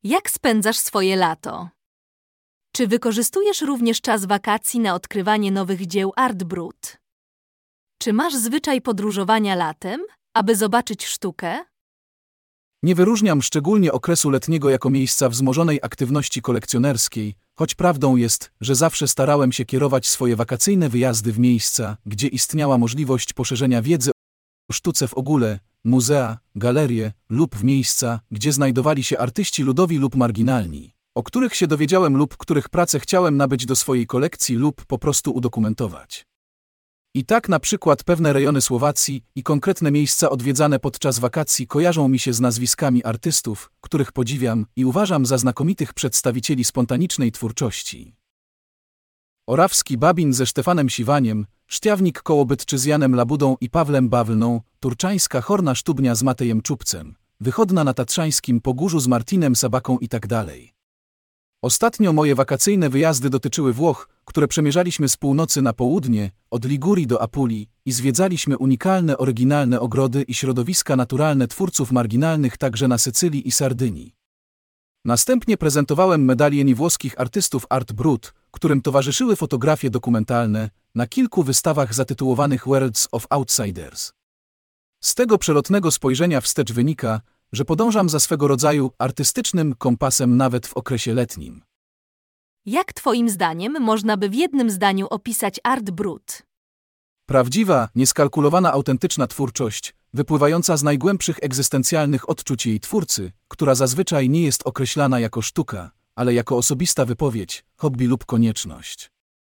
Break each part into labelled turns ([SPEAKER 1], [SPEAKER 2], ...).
[SPEAKER 1] Jak spędzasz swoje lato? Czy wykorzystujesz również czas wakacji na odkrywanie nowych dzieł Art Brut? Czy masz zwyczaj podróżowania latem, aby zobaczyć sztukę?
[SPEAKER 2] Nie wyróżniam szczególnie okresu letniego jako miejsca wzmożonej aktywności kolekcjonerskiej, choć prawdą jest, że zawsze starałem się kierować swoje wakacyjne wyjazdy w miejsca, gdzie istniała możliwość poszerzenia wiedzy o sztuce w ogóle, muzea, galerie lub w miejsca, gdzie znajdowali się artyści ludowi lub marginalni, o których się dowiedziałem lub których prace chciałem nabyć do swojej kolekcji lub po prostu udokumentować. I tak na przykład pewne rejony Słowacji i konkretne miejsca odwiedzane podczas wakacji kojarzą mi się z nazwiskami artystów, których podziwiam i uważam za znakomitych przedstawicieli spontanicznej twórczości. Orawski Babin ze Sztefanem Siwaniem, Sztiawnik Kołobytczy z Janem Labudą i Pawłem Bawlną, Turczańska Horna Sztubnia z Matejem Czubcem, Wychodna na Tatrzańskim Pogórzu z Martinem Sabaką itd. Ostatnio moje wakacyjne wyjazdy dotyczyły Włoch, które przemierzaliśmy z północy na południe, od Ligurii do Apulii i zwiedzaliśmy unikalne, oryginalne ogrody i środowiska naturalne twórców marginalnych także na Sycylii i Sardynii. Następnie prezentowałem medalię włoskich artystów Art Brut, którym towarzyszyły fotografie dokumentalne, na kilku wystawach zatytułowanych Worlds of Outsiders. Z tego przelotnego spojrzenia wstecz wynika, że podążam za swego rodzaju artystycznym kompasem nawet w okresie letnim.
[SPEAKER 1] Jak twoim zdaniem można by w jednym zdaniu opisać Art Brut?
[SPEAKER 2] Prawdziwa, nieskalkulowana, autentyczna twórczość, wypływająca z najgłębszych egzystencjalnych odczuć jej twórcy, która zazwyczaj nie jest określana jako sztuka, ale jako osobista wypowiedź, hobby lub konieczność.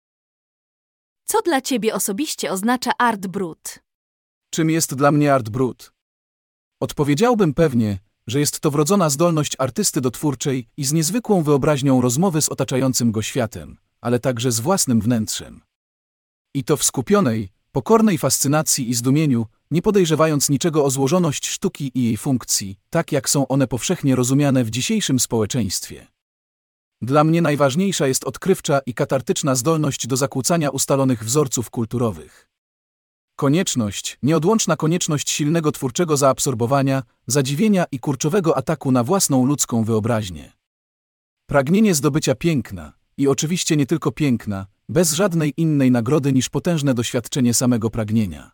[SPEAKER 1] Co dla ciebie osobiście oznacza Art Brut?
[SPEAKER 2] Czym jest dla mnie Art Brut? Odpowiedziałbym pewnie, że jest to wrodzona zdolność artysty do twórczej i z niezwykłą wyobraźnią rozmowy z otaczającym go światem, ale także z własnym wnętrzem. I to w skupionej, pokornej fascynacji i zdumieniu, nie podejrzewając niczego o złożoność sztuki i jej funkcji, tak jak są one powszechnie rozumiane w dzisiejszym społeczeństwie. Dla mnie najważniejsza jest odkrywcza i katartyczna zdolność do zakłócania ustalonych wzorców kulturowych. Konieczność, nieodłączna konieczność silnego twórczego zaabsorbowania, zadziwienia i kurczowego ataku na własną ludzką wyobraźnię. Pragnienie zdobycia piękna, i oczywiście nie tylko piękna, bez żadnej innej nagrody niż potężne doświadczenie samego pragnienia.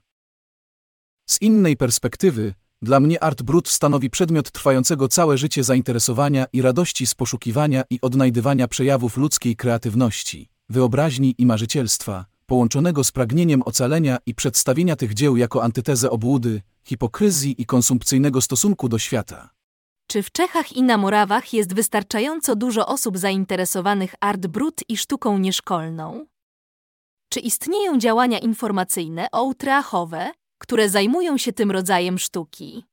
[SPEAKER 2] Z innej perspektywy, dla mnie Art Brut stanowi przedmiot trwającego całe życie zainteresowania i radości z poszukiwania i odnajdywania przejawów ludzkiej kreatywności, wyobraźni i marzycielstwa, połączonego z pragnieniem ocalenia i przedstawienia tych dzieł jako antytezę obłudy, hipokryzji i konsumpcyjnego stosunku do świata.
[SPEAKER 1] Czy w Czechach i na Morawach jest wystarczająco dużo osób zainteresowanych Art Brut i sztuką nieszkolną? Czy istnieją działania informacyjne outreachowe, które zajmują się tym rodzajem sztuki?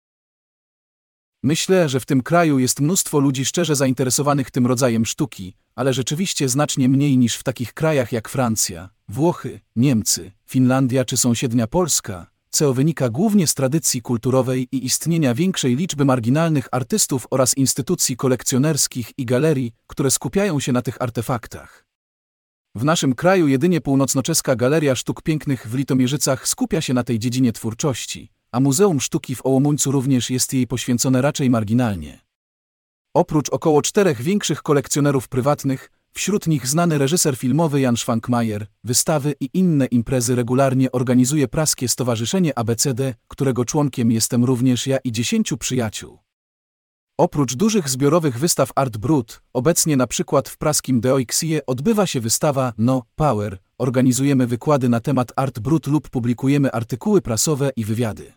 [SPEAKER 2] Myślę, że w tym kraju jest mnóstwo ludzi szczerze zainteresowanych tym rodzajem sztuki, ale rzeczywiście znacznie mniej niż w takich krajach jak Francja, Włochy, Niemcy, Finlandia czy sąsiednia Polska, co wynika głównie z tradycji kulturowej i istnienia większej liczby marginalnych artystów oraz instytucji kolekcjonerskich i galerii, które skupiają się na tych artefaktach. W naszym kraju jedynie Północnoczeska Galeria Sztuk Pięknych w Litomierzycach skupia się na tej dziedzinie twórczości, a Muzeum Sztuki w Ołomuńcu również jest jej poświęcone raczej marginalnie. Oprócz około 4 większych kolekcjonerów prywatnych, wśród nich znany reżyser filmowy Jan Szwankmajer, wystawy i inne imprezy regularnie organizuje praskie stowarzyszenie ABCD, którego członkiem jestem również ja i 10 przyjaciół. Oprócz dużych zbiorowych wystaw Art Brut, obecnie na przykład w praskim Deixie odbywa się wystawa No Power, organizujemy wykłady na temat Art Brut lub publikujemy artykuły prasowe i wywiady.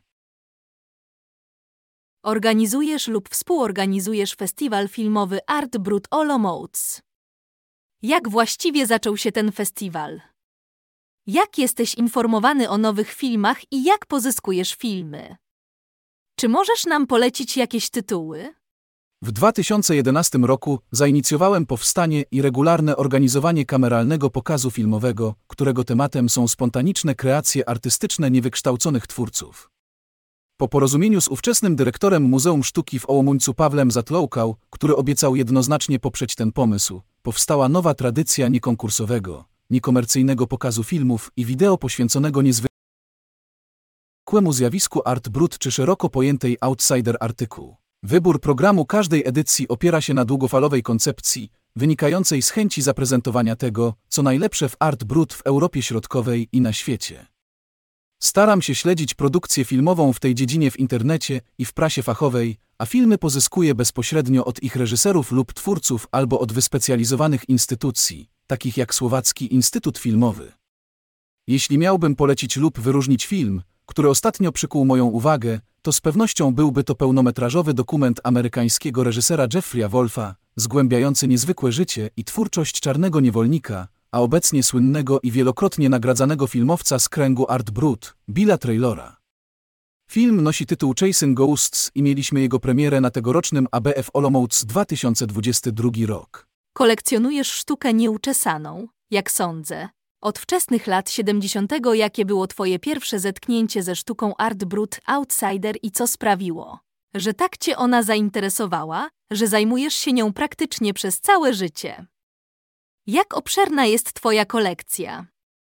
[SPEAKER 1] Organizujesz lub współorganizujesz festiwal filmowy Art Brut Olomouc. Jak właściwie zaczął się ten festiwal? Jak jesteś informowany o nowych filmach i jak pozyskujesz filmy? Czy możesz nam polecić jakieś tytuły?
[SPEAKER 2] W 2011 roku zainicjowałem powstanie i regularne organizowanie kameralnego pokazu filmowego, którego tematem są spontaniczne kreacje artystyczne niewykształconych twórców. Po porozumieniu z ówczesnym dyrektorem Muzeum Sztuki w Ołomuńcu Pawłem Zatloukał, który obiecał jednoznacznie poprzeć ten pomysł, powstała nowa tradycja niekonkursowego, niekomercyjnego pokazu filmów i wideo poświęconego niezwykłemu zjawisku Art Brut czy szeroko pojętej outsider artykuł. Wybór programu każdej edycji opiera się na długofalowej koncepcji, wynikającej z chęci zaprezentowania tego, co najlepsze w Art Brut w Europie Środkowej i na świecie. Staram się śledzić produkcję filmową w tej dziedzinie w internecie i w prasie fachowej, a filmy pozyskuję bezpośrednio od ich reżyserów lub twórców albo od wyspecjalizowanych instytucji, takich jak Słowacki Instytut Filmowy. Jeśli miałbym polecić lub wyróżnić film, który ostatnio przykuł moją uwagę, to z pewnością byłby to pełnometrażowy dokument amerykańskiego reżysera Jeffrey'a Wolfa, zgłębiający niezwykłe życie i twórczość czarnego niewolnika, a obecnie słynnego i wielokrotnie nagradzanego filmowca z kręgu Art Brut, Billa Traylora. Film nosi tytuł Chasing Ghosts i mieliśmy jego premierę na tegorocznym ABF Olomouc 2022 rok.
[SPEAKER 1] Kolekcjonujesz sztukę nieuczesaną, jak sądzę. Od wczesnych lat 70. Jakie było twoje pierwsze zetknięcie ze sztuką Art Brut Outsider i co sprawiło, że tak cię ona zainteresowała, że zajmujesz się nią praktycznie przez całe życie? Jak obszerna jest twoja kolekcja?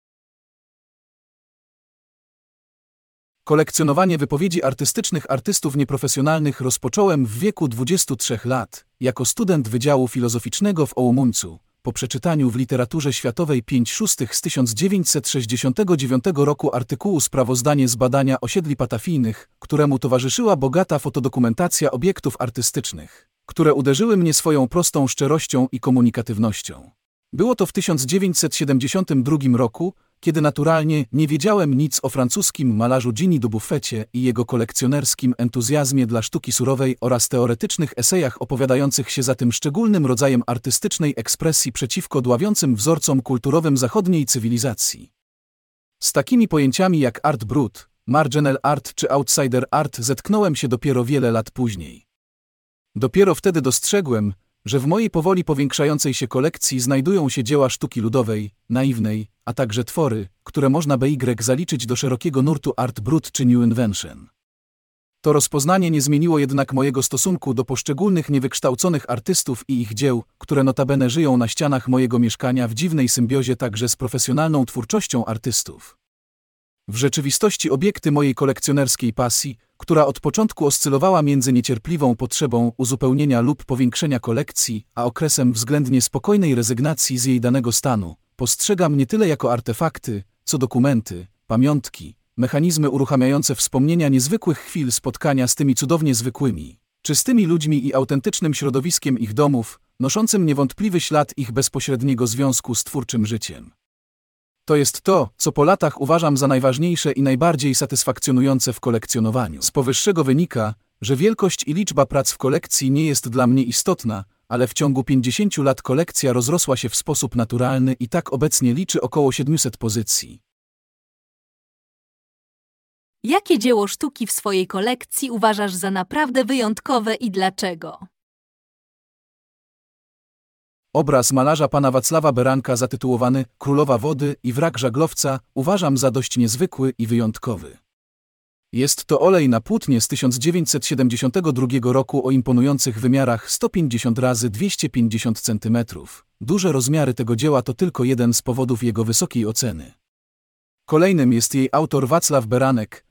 [SPEAKER 2] Kolekcjonowanie wypowiedzi artystycznych artystów nieprofesjonalnych rozpocząłem w wieku 23 lat, jako student Wydziału Filozoficznego w Ołomuńcu, po przeczytaniu w literaturze światowej 5/6 z 1969 roku artykułu Sprawozdanie z badania osiedli patafijnych, któremu towarzyszyła bogata fotodokumentacja obiektów artystycznych, które uderzyły mnie swoją prostą szczerością i komunikatywnością. Było to w 1972 roku, kiedy naturalnie nie wiedziałem nic o francuskim malarzu Ginie Dubuffecie i jego kolekcjonerskim entuzjazmie dla sztuki surowej oraz teoretycznych esejach opowiadających się za tym szczególnym rodzajem artystycznej ekspresji przeciwko dławiącym wzorcom kulturowym zachodniej cywilizacji. Z takimi pojęciami jak Art Brut, Marginal Art czy Outsider Art zetknąłem się dopiero wiele lat później. Dopiero wtedy dostrzegłem, że w mojej powoli powiększającej się kolekcji znajdują się dzieła sztuki ludowej, naiwnej, a także twory, które można by zaliczyć do szerokiego nurtu Art Brut czy New Invention. To rozpoznanie nie zmieniło jednak mojego stosunku do poszczególnych niewykształconych artystów i ich dzieł, które notabene żyją na ścianach mojego mieszkania w dziwnej symbiozie także z profesjonalną twórczością artystów. W rzeczywistości obiekty mojej kolekcjonerskiej pasji, która od początku oscylowała między niecierpliwą potrzebą uzupełnienia lub powiększenia kolekcji, a okresem względnie spokojnej rezygnacji z jej danego stanu, postrzegam nie tyle jako artefakty, co dokumenty, pamiątki, mechanizmy uruchamiające wspomnienia niezwykłych chwil spotkania z tymi cudownie zwykłymi, czystymi ludźmi i autentycznym środowiskiem ich domów, noszącym niewątpliwy ślad ich bezpośredniego związku z twórczym życiem. To jest to, co po latach uważam za najważniejsze i najbardziej satysfakcjonujące w kolekcjonowaniu. Z powyższego wynika, że wielkość i liczba prac w kolekcji nie jest dla mnie istotna, ale w ciągu 50 lat kolekcja rozrosła się w sposób naturalny i tak obecnie liczy około 700 pozycji.
[SPEAKER 1] Jakie dzieło sztuki w swojej kolekcji uważasz za naprawdę wyjątkowe i dlaczego?
[SPEAKER 2] Obraz malarza pana Wacława Beranka zatytułowany Królowa Wody i wrak żaglowca uważam za dość niezwykły i wyjątkowy. Jest to olej na płótnie z 1972 roku o imponujących wymiarach 150 × 250 cm. Duże rozmiary tego dzieła to tylko jeden z powodów jego wysokiej oceny. Kolejnym jest jej autor Wacław Beranek,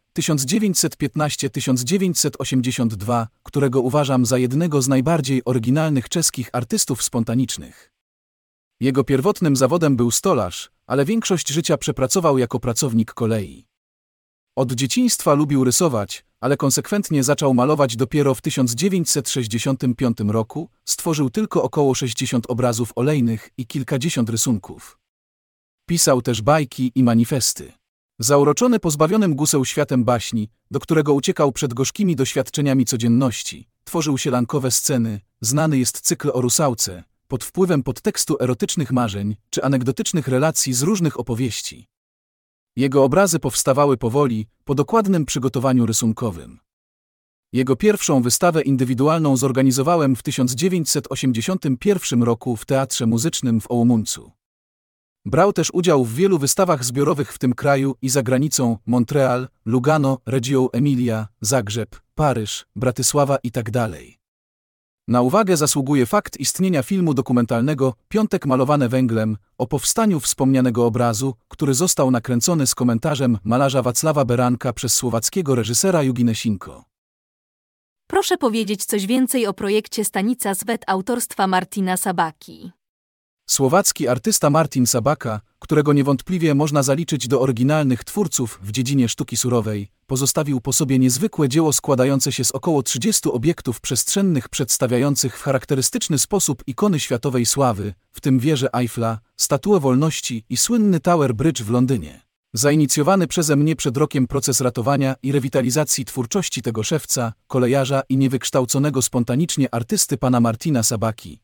[SPEAKER 2] 1915–1982, którego uważam za jednego z najbardziej oryginalnych czeskich artystów spontanicznych. Jego pierwotnym zawodem był stolarz, ale większość życia przepracował jako pracownik kolei. Od dzieciństwa lubił rysować, ale konsekwentnie zaczął malować dopiero w 1965 roku, stworzył tylko około 60 obrazów olejnych i kilkadziesiąt rysunków. Pisał też bajki i manifesty. Zauroczony pozbawionym guseł światem baśni, do którego uciekał przed gorzkimi doświadczeniami codzienności, tworzył sielankowe sceny, znany jest cykl o rusałce, pod wpływem podtekstu erotycznych marzeń czy anegdotycznych relacji z różnych opowieści. Jego obrazy powstawały powoli, po dokładnym przygotowaniu rysunkowym. Jego pierwszą wystawę indywidualną zorganizowałem w 1981 roku w Teatrze Muzycznym w Ołomuńcu. Brał też udział w wielu wystawach zbiorowych w tym kraju i za granicą: Montreal, Lugano, Reggio Emilia, Zagrzeb, Paryż, Bratysława itd. Na uwagę zasługuje fakt istnienia filmu dokumentalnego Piątek malowane węglem o powstaniu wspomnianego obrazu, który został nakręcony z komentarzem malarza Wacława Beranka przez słowackiego reżysera Juginę Sinko.
[SPEAKER 1] Proszę powiedzieć coś więcej o projekcie Stanica Svet autorstwa Martina Sabaki.
[SPEAKER 2] Słowacki artysta Martin Sabaka, którego niewątpliwie można zaliczyć do oryginalnych twórców w dziedzinie sztuki surowej, pozostawił po sobie niezwykłe dzieło składające się z około 30 obiektów przestrzennych przedstawiających w charakterystyczny sposób ikony światowej sławy, w tym wieżę Eiffla, Statuę Wolności i słynny Tower Bridge w Londynie. Zainicjowany przeze mnie przed rokiem proces ratowania i rewitalizacji twórczości tego szewca, kolejarza i niewykształconego spontanicznie artysty pana Martina Sabaki,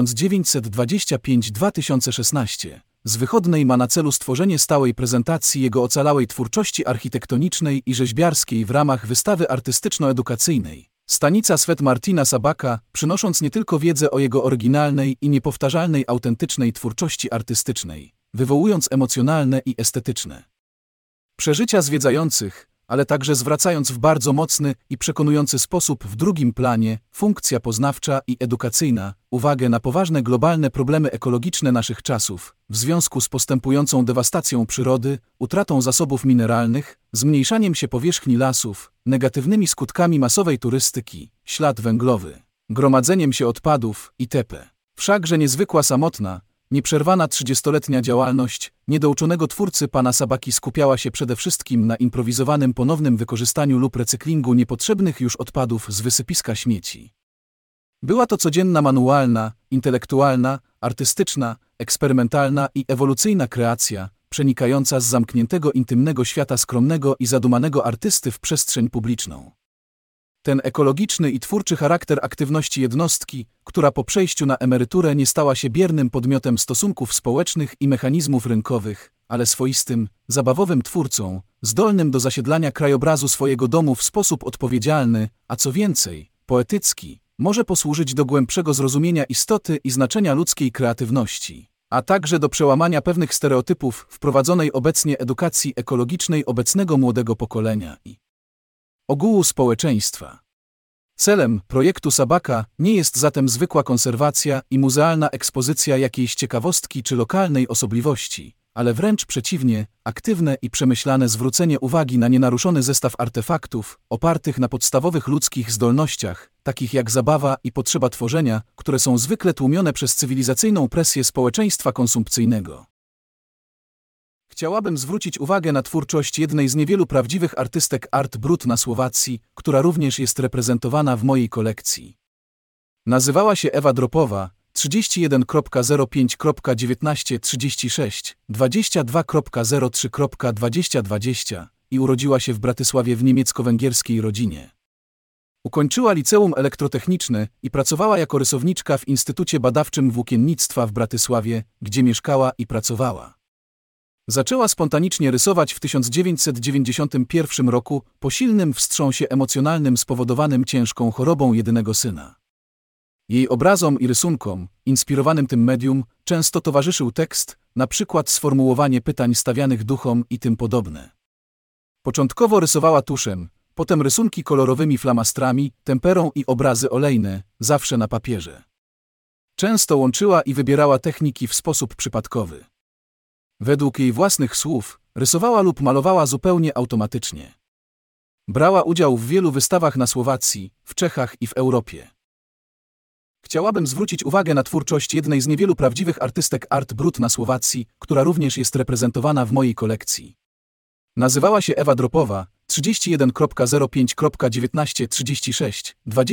[SPEAKER 2] 1925-2016, z wychodnej ma na celu stworzenie stałej prezentacji jego ocalałej twórczości architektonicznej i rzeźbiarskiej w ramach wystawy artystyczno-edukacyjnej. Stanica Svet Martina Sabaka, przynosząc nie tylko wiedzę o jego oryginalnej i niepowtarzalnej autentycznej twórczości artystycznej, wywołując emocjonalne i estetyczne przeżycia zwiedzających, ale także zwracając w bardzo mocny i przekonujący sposób w drugim planie funkcja poznawcza i edukacyjna uwagę na poważne globalne problemy ekologiczne naszych czasów w związku z postępującą dewastacją przyrody, utratą zasobów mineralnych, zmniejszaniem się powierzchni lasów, negatywnymi skutkami masowej turystyki, ślad węglowy, gromadzeniem się odpadów itp. Wszakże niezwykła samotna, nieprzerwana 30-letnia działalność niedouczonego twórcy pana Sabaki skupiała się przede wszystkim na improwizowanym ponownym wykorzystaniu lub recyklingu niepotrzebnych już odpadów z wysypiska śmieci. Była to codzienna manualna, intelektualna, artystyczna, eksperymentalna i ewolucyjna kreacja, przenikająca z zamkniętego intymnego świata skromnego i zadumanego artysty w przestrzeń publiczną. Ten ekologiczny i twórczy charakter aktywności jednostki, która po przejściu na emeryturę nie stała się biernym podmiotem stosunków społecznych i mechanizmów rynkowych, ale swoistym, zabawowym twórcą, zdolnym do zasiedlania krajobrazu swojego domu w sposób odpowiedzialny, a co więcej, poetycki, może posłużyć do głębszego zrozumienia istoty i znaczenia ludzkiej kreatywności, a także do przełamania pewnych stereotypów wprowadzonej obecnie edukacji ekologicznej obecnego młodego pokolenia i ogółu społeczeństwa. Celem projektu Sabaka nie jest zatem zwykła konserwacja i muzealna ekspozycja jakiejś ciekawostki czy lokalnej osobliwości, ale wręcz przeciwnie, aktywne i przemyślane zwrócenie uwagi na nienaruszony zestaw artefaktów, opartych na podstawowych ludzkich zdolnościach, takich jak zabawa i potrzeba tworzenia, które są zwykle tłumione przez cywilizacyjną presję społeczeństwa konsumpcyjnego. Chciałabym zwrócić uwagę na twórczość jednej z niewielu prawdziwych artystek Art Brut na Słowacji, która również jest reprezentowana w mojej kolekcji. Nazywała się Ewa Dropowa, 31.05.1936, 22.03.2020 i urodziła się w Bratysławie w niemiecko-węgierskiej rodzinie. Ukończyła liceum elektrotechniczne i pracowała jako rysowniczka w Instytucie Badawczym Włókiennictwa w Bratysławie, gdzie mieszkała i pracowała. Zaczęła spontanicznie rysować w 1991 roku po silnym wstrząsie emocjonalnym spowodowanym ciężką chorobą jedynego syna. Jej obrazom i rysunkom, inspirowanym tym medium, często towarzyszył tekst, na przykład sformułowanie pytań stawianych duchom i tym podobne. Początkowo rysowała tuszem, potem rysunki kolorowymi flamastrami, temperą i obrazy olejne, zawsze na papierze. Często łączyła i wybierała techniki w sposób przypadkowy. Według jej własnych słów, rysowała lub malowała zupełnie automatycznie. Brała udział w wielu wystawach na Słowacji, w Czechach i w Europie. Chciałabym zwrócić uwagę na twórczość jednej z niewielu prawdziwych artystek Art Brut na Słowacji, która również jest reprezentowana w mojej kolekcji. Nazywała się Ewa Dropowa, 31.05.1936,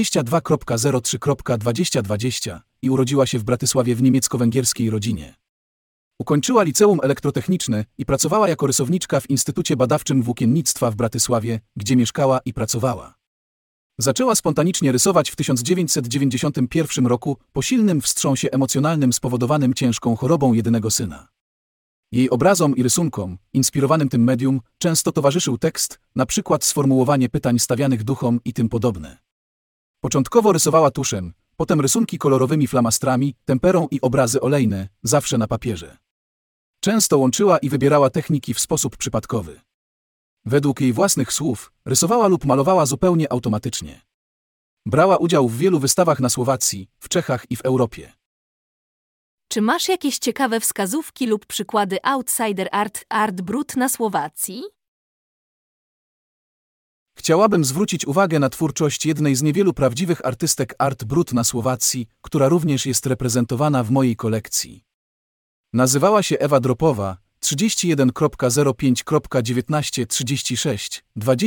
[SPEAKER 2] 22.03.2020 i urodziła się w Bratysławie w niemiecko-węgierskiej rodzinie. Ukończyła liceum elektrotechniczne i pracowała jako rysowniczka w Instytucie Badawczym Włókiennictwa w Bratysławie, gdzie mieszkała i pracowała. Zaczęła spontanicznie rysować w 1991 roku po silnym wstrząsie emocjonalnym spowodowanym ciężką chorobą jedynego syna. Jej obrazom i rysunkom, inspirowanym tym medium, często towarzyszył tekst, na przykład sformułowanie pytań stawianych duchom i tym podobne. Początkowo rysowała tuszem, potem rysunki kolorowymi flamastrami, temperą i obrazy olejne, zawsze na papierze. Często łączyła i wybierała techniki w sposób przypadkowy. Według jej własnych słów, rysowała lub malowała zupełnie automatycznie. Brała udział w wielu wystawach na Słowacji, w Czechach i w Europie.
[SPEAKER 1] Czy masz jakieś ciekawe wskazówki lub przykłady outsider art Brut na Słowacji?
[SPEAKER 2] Chciałabym zwrócić uwagę na twórczość jednej z niewielu prawdziwych artystek Art Brut na Słowacji, która również jest reprezentowana w mojej kolekcji. Nazywała się Ewa Dropowa, 31.05.1936,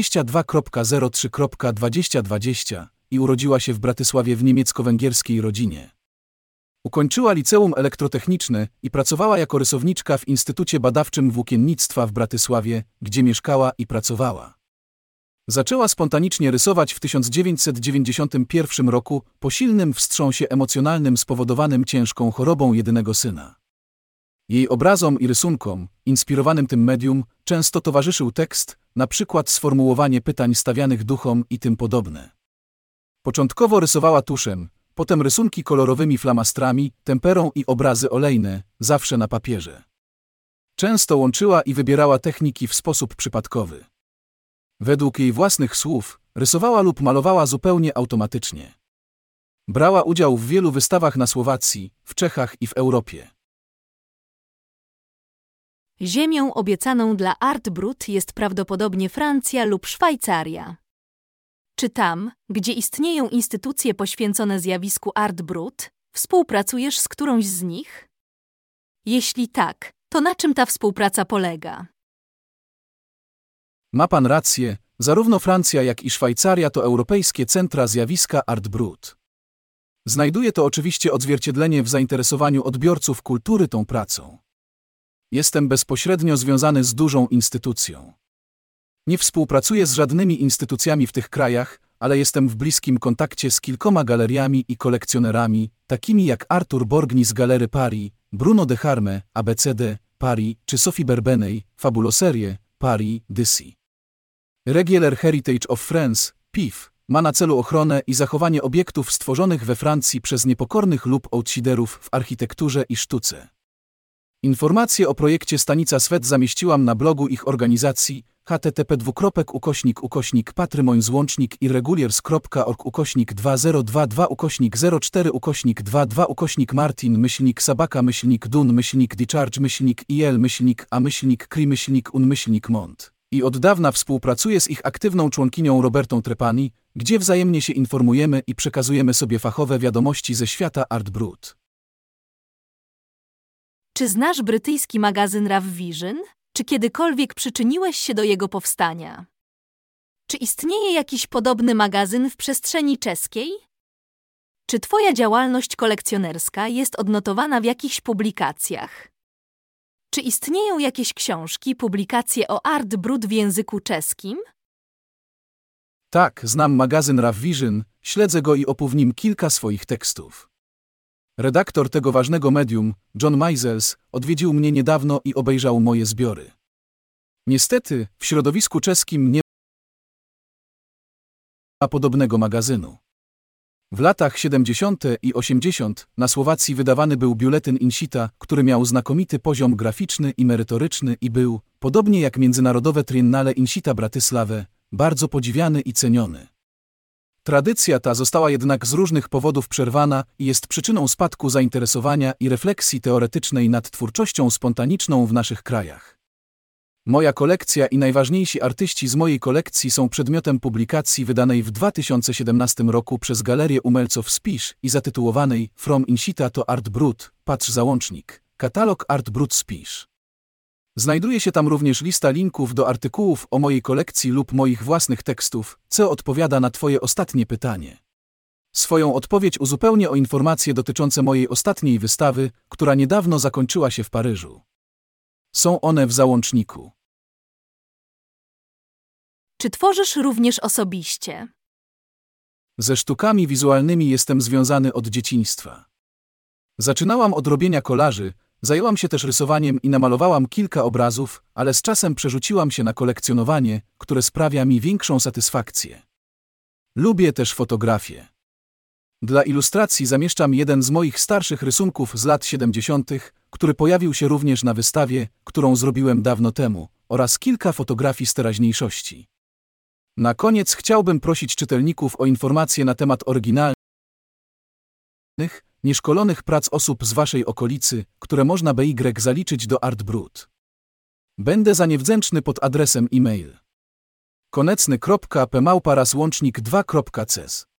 [SPEAKER 2] 22.03.2020 i urodziła się w Bratysławie w niemiecko-węgierskiej rodzinie. Ukończyła liceum elektrotechniczne i pracowała jako rysowniczka w Instytucie Badawczym Włókiennictwa w Bratysławie, gdzie mieszkała i pracowała. Zaczęła spontanicznie rysować w 1991 roku po silnym wstrząsie emocjonalnym spowodowanym ciężką chorobą jedynego syna. Jej obrazom i rysunkom, inspirowanym tym medium, często towarzyszył tekst, na przykład sformułowanie pytań stawianych duchom i tym podobne. Początkowo rysowała tuszem, potem rysunki kolorowymi flamastrami, temperą i obrazy olejne, zawsze na papierze. Często łączyła i wybierała techniki w sposób przypadkowy. Według jej własnych słów, rysowała lub malowała zupełnie automatycznie. Brała udział w wielu wystawach na Słowacji, w Czechach i w Europie.
[SPEAKER 1] Ziemią obiecaną dla Art Brut jest prawdopodobnie Francja lub Szwajcaria. Czy tam, gdzie istnieją instytucje poświęcone zjawisku Art Brut, współpracujesz z którąś z nich? Jeśli tak, to na czym ta współpraca polega?
[SPEAKER 2] Ma pan rację, zarówno Francja jak i Szwajcaria to europejskie centra zjawiska Art Brut. Znajduje to oczywiście odzwierciedlenie w zainteresowaniu odbiorców kultury tą pracą. Jestem bezpośrednio związany z dużą instytucją. Nie współpracuję z żadnymi instytucjami w tych krajach, ale jestem w bliskim kontakcie z kilkoma galeriami i kolekcjonerami, takimi jak Arthur Borgni z Galery Paris, Bruno de Harme, ABCD, Paris, czy Sophie Berbeney, Fabuloserie, Paris, Dissy. Regieler Heritage of France, PIF, ma na celu ochronę i zachowanie obiektów stworzonych we Francji przez niepokornych lub outsiderów w architekturze i sztuce. Informacje o projekcie Stanica Swet zamieściłam na blogu ich organizacji http://irregulars.org/Martin-04-22-4-Dun-A-Kri-un-Mont i od dawna współpracuję z ich aktywną członkinią Robertą Trepani, gdzie wzajemnie się informujemy i przekazujemy sobie fachowe wiadomości ze świata Art Brut.
[SPEAKER 1] Czy znasz brytyjski magazyn Raw Vision? Czy kiedykolwiek przyczyniłeś się do jego powstania? Czy istnieje jakiś podobny magazyn w przestrzeni czeskiej? Czy twoja działalność kolekcjonerska jest odnotowana w jakichś publikacjach? Czy istnieją jakieś książki, publikacje o Art Brut w języku czeskim?
[SPEAKER 2] Tak, znam magazyn Raw Vision, śledzę go i opu w nim kilka swoich tekstów. Redaktor tego ważnego medium, John Meisels, odwiedził mnie niedawno i obejrzał moje zbiory. Niestety, w środowisku czeskim nie ma podobnego magazynu. W latach 70. i 80. na Słowacji wydawany był biuletyn Insita, który miał znakomity poziom graficzny i merytoryczny i był, podobnie jak międzynarodowe Triennale Insita Bratysławy, bardzo podziwiany i ceniony. Tradycja ta została jednak z różnych powodów przerwana i jest przyczyną spadku zainteresowania i refleksji teoretycznej nad twórczością spontaniczną w naszych krajach. Moja kolekcja i najważniejsi artyści z mojej kolekcji są przedmiotem publikacji wydanej w 2017 roku przez Galerię Umelców Spisz i zatytułowanej From Insita to Art Brut, patrz załącznik, katalog Art Brut Spisz. Znajduje się tam również lista linków do artykułów o mojej kolekcji lub moich własnych tekstów, co odpowiada na twoje ostatnie pytanie. Swoją odpowiedź uzupełnię o informacje dotyczące mojej ostatniej wystawy, która niedawno zakończyła się w Paryżu. Są one w załączniku.
[SPEAKER 1] Czy tworzysz również osobiście?
[SPEAKER 2] Ze sztukami wizualnymi jestem związany od dzieciństwa. Zaczynałam od robienia kolaży, zajęłam się też rysowaniem i namalowałam kilka obrazów, ale z czasem przerzuciłam się na kolekcjonowanie, które sprawia mi większą satysfakcję. Lubię też fotografię. Dla ilustracji zamieszczam jeden z moich starszych rysunków z lat 70., który pojawił się również na wystawie, którą zrobiłem dawno temu, oraz kilka fotografii z teraźniejszości. Na koniec chciałbym prosić czytelników o informacje na temat oryginalnych, nieszkolonych prac osób z waszej okolicy, które można zaliczyć do Art Brut. Będę za nie wdzięczny pod adresem e-mail. konecny.p małpa raz łącznik 2.ces